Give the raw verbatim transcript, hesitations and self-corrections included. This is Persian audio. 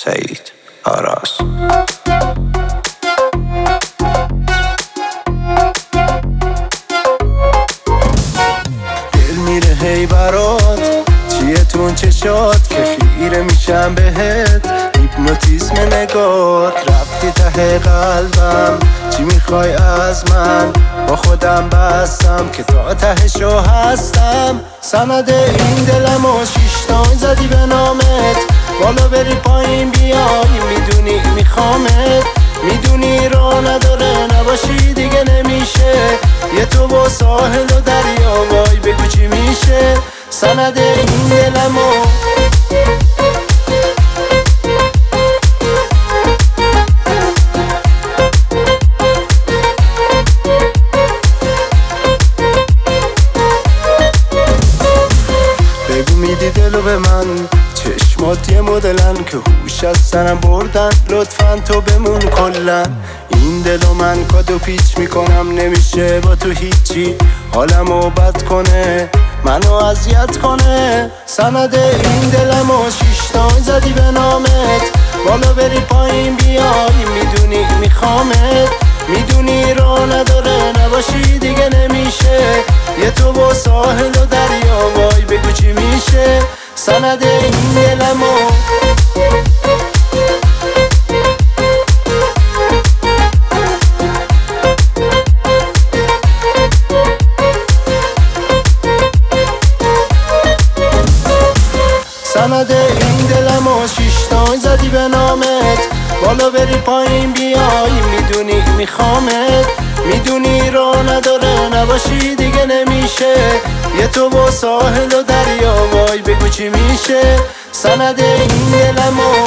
سعید آراس. دل میره هی برات چیه تون چشات که خیره میشم بهت، هیپنوتیزم نگات رفتی ته قلبم. چی میخوای از من؟ با خودم بستم که تا تهشو هستم. سند این دلم و شیشتان زدی به نامت، بالا بری پایین بیای میدونی میخوامت. میدونی را نداره نباشی دیگه نمیشه، یه تو با ساحل و دریا وای بگو چی میشه. سند این دلم و بگو میدی دلو به من، چشمات یه مدلن که هوش از سرم بردن. لطفاً تو بمون کلن، این دلو من کادو پیچ میکنم نمیشه با تو هیچی. حالمو بد کنه منو اذیت کنه. سند این دلم و شیشتان زدی به نامت، بالا بری پایین بیای میدونی میخوامت. میدونی را نداره نباشی دیگه نمیشه، یه تو با ساحل و دریا وای بگو چی میشه. سند این دلم و سند این دلم و شیشتان زدی به نامت، بالا بری پایین بیای میدونی میخوامت. میدونی را نداره نباشی دیگه نمیشه، یه تو با ساحل و دریا وای بگو چی میشه. سند این دلم و